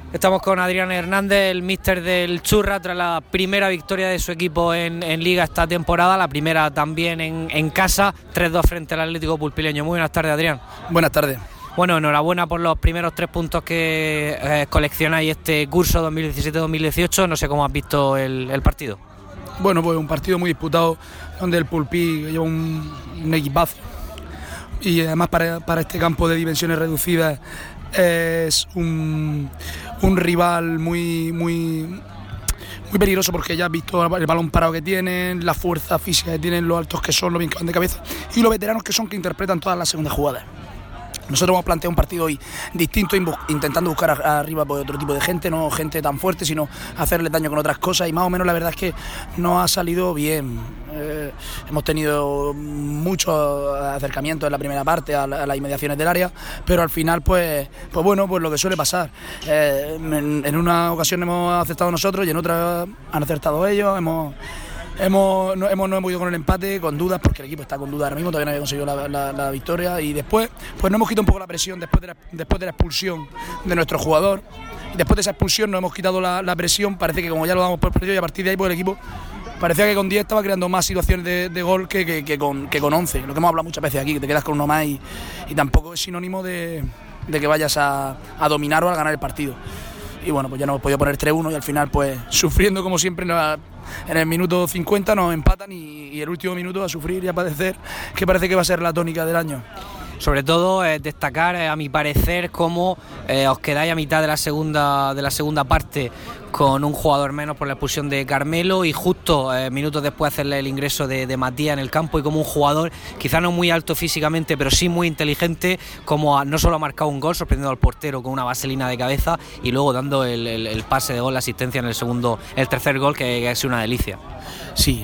Estamos con Adrián Hernández, el míster del Churra, tras la primera victoria de su equipo en Liga esta temporada, la primera también en casa, 3-2 frente al Atlético Pulpileño. Muy buenas tardes, Adrián. Buenas tardes. Bueno, enhorabuena por los primeros 3 puntos que coleccionáis este curso 2017-2018. No sé cómo has visto el partido. Bueno, pues un partido muy disputado, donde el Pulpí lleva un equipazo, y además para este campo de dimensiones reducidas es un rival muy peligroso, porque ya has visto el balón parado que tienen, la fuerza física que tienen, lo altos que son, lo bien que van de cabeza y los veteranos que son, que interpretan todas las segundas jugadas. Nosotros hemos planteado un partido hoy distinto, intentando buscar arriba por otro tipo de gente, no gente tan fuerte, sino hacerle daño con otras cosas, y más o menos la verdad es que no ha salido bien. Hemos tenido muchos acercamientos en la primera parte a las inmediaciones del área, pero al final pues lo que suele pasar. En una ocasión hemos acertado nosotros y en otra han acertado ellos. No hemos ido con el empate, con dudas, porque el equipo está con dudas ahora mismo, todavía no había conseguido la victoria, y después pues nos hemos quitado un poco la presión después de la expulsión de nuestro jugador, y después de esa expulsión nos hemos quitado la presión. Parece que como ya lo damos por perdido, y a partir de ahí pues el equipo parecía que con 10 estaba creando más situaciones de gol que con 11, lo que hemos hablado muchas veces aquí, que te quedas con uno más y tampoco es sinónimo de que vayas a dominar o a ganar el partido. Y bueno, pues ya no hemos podido poner 3-1 y al final pues sufriendo como siempre en el minuto 50 nos empatan, y el último minuto a sufrir y a padecer, que parece que va a ser la tónica del año. Sobre todo destacar, a mi parecer, cómo os quedáis a mitad de la segunda parte con un jugador menos por la expulsión de Carmelo, y justo minutos después hacerle el ingreso de Matías en el campo, y como un jugador quizá no muy alto físicamente, pero sí muy inteligente, como no solo ha marcado un gol sorprendiendo al portero con una vaselina de cabeza, y luego dando el pase de gol, la asistencia en el tercer gol, que ha sido una delicia. Sí,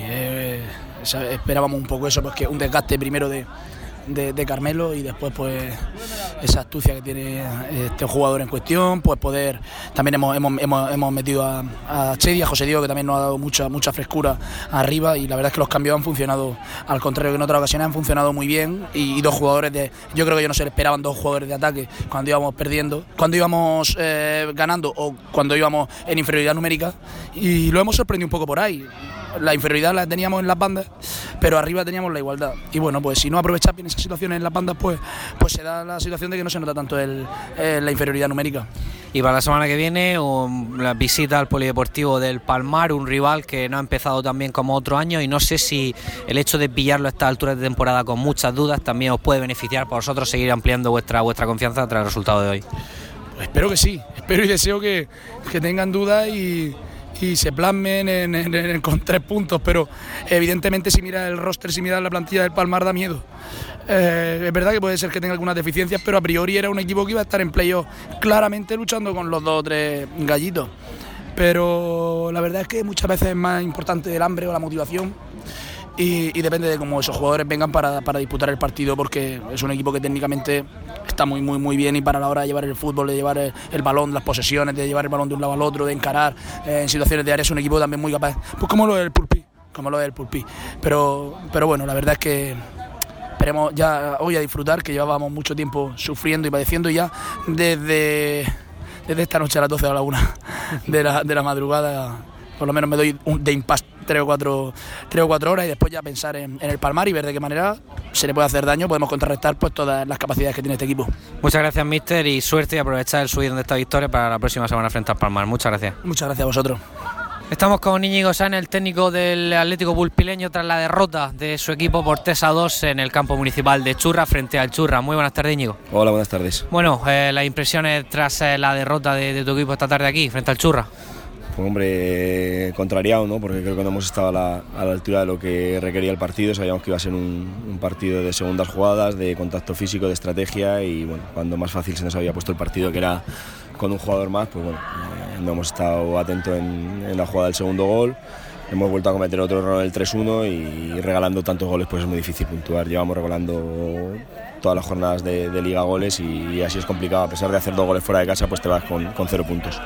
esperábamos un poco eso, pues que un desgaste primero de Carmelo, y después pues esa astucia que tiene este jugador en cuestión, pues poder. También hemos metido a Chedi, a José Diego, que también nos ha dado mucha frescura arriba, y la verdad es que los cambios han funcionado, al contrario que en otras ocasiones, han funcionado muy bien, y dos jugadores yo creo que no se le esperaban dos jugadores de ataque cuando íbamos perdiendo, cuando íbamos ganando o cuando íbamos en inferioridad numérica, y lo hemos sorprendido un poco por ahí. La inferioridad la teníamos en las bandas, pero arriba teníamos la igualdad, y bueno, pues si no aprovechas bien esas situaciones en las bandas, pues se da la situación de que no se nota tanto la inferioridad numérica. Y para la semana que viene, la visita al Polideportivo del Palmar, un rival que no ha empezado tan bien como otro año, y no sé si el hecho de pillarlo a estas alturas de temporada con muchas dudas también os puede beneficiar para vosotros seguir ampliando vuestra confianza tras el resultado de hoy. Pues espero que sí, espero y deseo que tengan dudas y se plasmen con 3 puntos, pero evidentemente si miras el roster, si miras la plantilla del Palmar, da miedo. Es verdad que puede ser que tenga algunas deficiencias, pero a priori era un equipo que iba a estar en playoff claramente luchando con los 2 o 3 gallitos, pero la verdad es que muchas veces es más importante el hambre o la motivación, y depende de cómo esos jugadores vengan para disputar el partido, porque es un equipo que técnicamente está muy bien, y para la hora de llevar el fútbol, de llevar el balón, las posesiones, de llevar el balón de un lado al otro, de encarar en situaciones de área, es un equipo también muy capaz, pues como lo del Pulpí, pero bueno, la verdad es que esperemos ya hoy a disfrutar, que llevábamos mucho tiempo sufriendo y padeciendo, y ya desde esta noche a las 12 a la 1 de la madrugada por lo menos me doy de impasse 3 o 4 horas, y después ya pensar en el Palmar y ver de qué manera se le puede hacer daño, podemos contrarrestar pues todas las capacidades que tiene este equipo. Muchas gracias, míster, y suerte, y aprovechar el subidón de esta victoria para la próxima semana frente al Palmar. Muchas gracias. Muchas gracias a vosotros. Estamos con Íñigo Sáenz, el técnico del Atlético Pulpileño, tras la derrota de su equipo por 3-2 en el campo municipal de Churra frente al Churra. Muy buenas tardes, Íñigo. Hola, buenas tardes. Bueno, las impresiones tras la derrota de tu equipo esta tarde aquí frente al Churra. Pues hombre, contrariado, ¿no? Porque creo que no hemos estado a la altura de lo que requería el partido. Sabíamos que iba a ser un partido de segundas jugadas, de contacto físico, de estrategia, y bueno, cuando más fácil se nos había puesto el partido, que era con un jugador más, pues bueno, no hemos estado atentos en la jugada del segundo gol. Hemos vuelto a cometer otro error en el 3-1, y regalando tantos goles pues es muy difícil puntuar. Llevamos regalando todas las jornadas de Liga goles, y así es complicado. A pesar de hacer 2 goles fuera de casa, pues te vas con 0 puntos.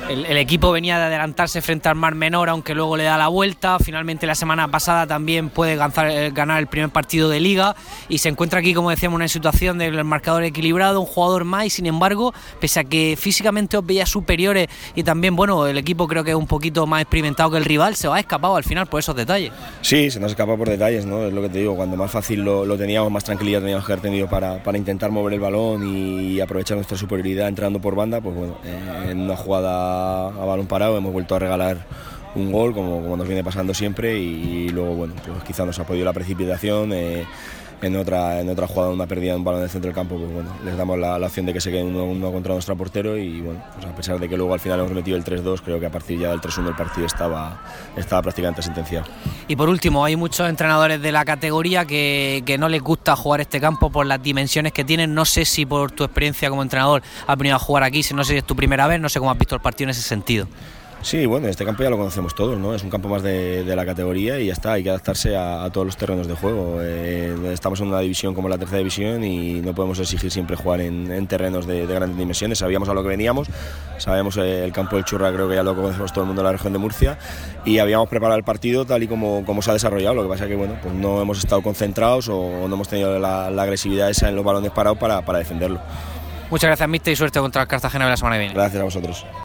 El equipo venía de adelantarse frente al Mar Menor, aunque luego le da la vuelta. Finalmente la semana pasada también puede ganar el primer partido de Liga y se encuentra aquí, como decíamos, en una situación del marcador equilibrado, un jugador más, y sin embargo, pese a que físicamente os veía superiores y también, bueno, el equipo creo que es un poquito más experimentado que el rival, se os ha escapado al final por esos detalles. Sí, se nos escapa por detalles, ¿no? Es lo que te digo, cuando más fácil lo teníamos, más tranquilidad teníamos que haber tenido para intentar mover el balón y aprovechar nuestra superioridad entrando por banda, pues bueno, en una jugada a balón parado hemos vuelto a regalar un gol como nos viene pasando siempre, y luego bueno, pues quizá nos ha podido la precipitación. En otra jugada, una pérdida de un balón en el centro del campo, pues bueno, les damos la opción de que se queden uno contra nuestro portero, y bueno, pues a pesar de que luego al final hemos metido el 3-2, creo que a partir ya del 3-1 el partido estaba prácticamente sentenciado. Y por último, hay muchos entrenadores de la categoría que no les gusta jugar este campo por las dimensiones que tienen. No sé si por tu experiencia como entrenador has venido a jugar aquí, no sé si es tu primera vez, no sé cómo has visto el partido en ese sentido. Sí, bueno, este campo ya lo conocemos todos, ¿no? Es un campo más de la categoría y ya está, hay que adaptarse a todos los terrenos de juego. Estamos en una división como la tercera división y no podemos exigir siempre jugar en terrenos de grandes dimensiones. Sabíamos a lo que veníamos, sabemos el campo del Churra, creo que ya lo conocemos todo el mundo en la región de Murcia, y habíamos preparado el partido tal y como se ha desarrollado. Lo que pasa es que bueno, pues no hemos estado concentrados o no hemos tenido la agresividad esa en los balones parados para defenderlo. Muchas gracias, míster, y suerte contra el Cartagena de la semana que viene. Gracias a vosotros.